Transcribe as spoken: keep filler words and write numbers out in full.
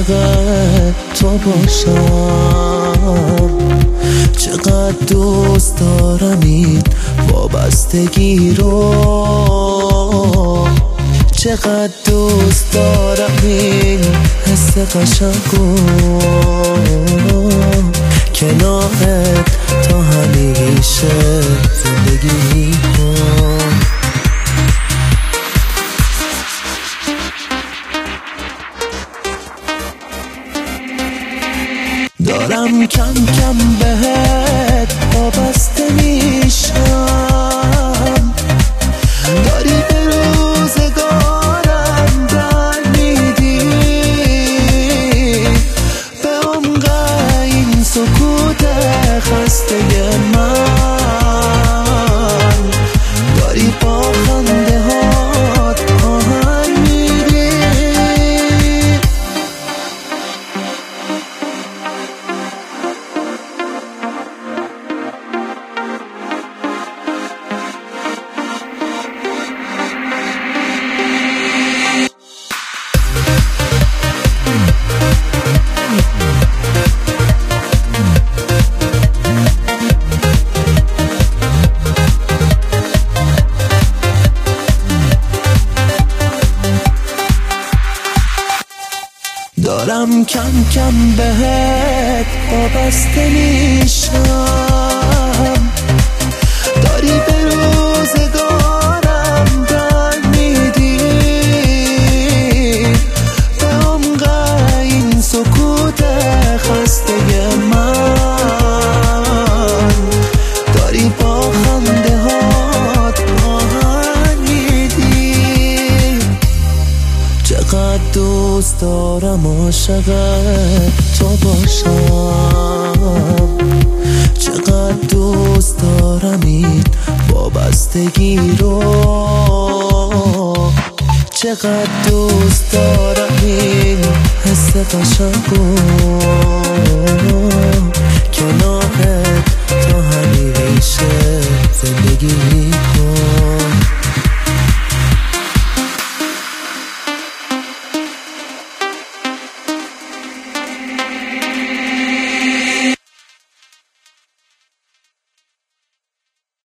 عاشق تو باشم. چقدر دوست دارم این وابستگی رو، چقدر دوست دارم این حس قشنگو، کنارت تا همیشه زندگی کن. دارم کم کم بهت وابسته میشم، داری به روزگارم در میدی، به عمق این سکوت خسته من، داری با خنده هات آهنگ میدی. دارم کم کم بهت وابسته میشم، داری به روزگارم در میدی، به عمق این سکوت خسته من، داری با خنده هات آهنگ میدی. چقدر دوست دارم عاشق تو باشم، چقدر دوست دارم این وابستگی رو، چقدر دوست دارم این حس قشنگو، کنارت تا همیشه زندگی